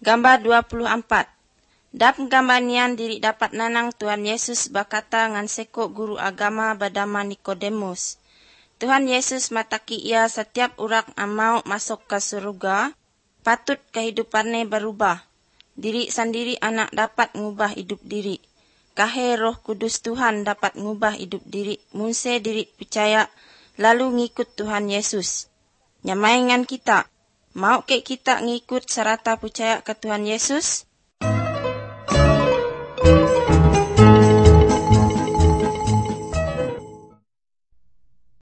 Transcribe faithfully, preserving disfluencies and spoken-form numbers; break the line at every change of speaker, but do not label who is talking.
Gambar dua puluh empat. Dap gambar nian diri dapat nanang Tuhan Yesus berkata ngan sekok guru agama bernama Nikodemus. Tuhan Yesus mataki ia setiap urak amau masuk ke surga, patut kehidupannya berubah. Diri sendiri anak dapat ngubah hidup diri. Kahe Roh Kudus Tuhan dapat ngubah hidup diri. Munse diri percaya lalu ngikut Tuhan Yesus. Nyamaingan kita. Mau ke kita ngikut serata percaya ke Tuhan Yesus?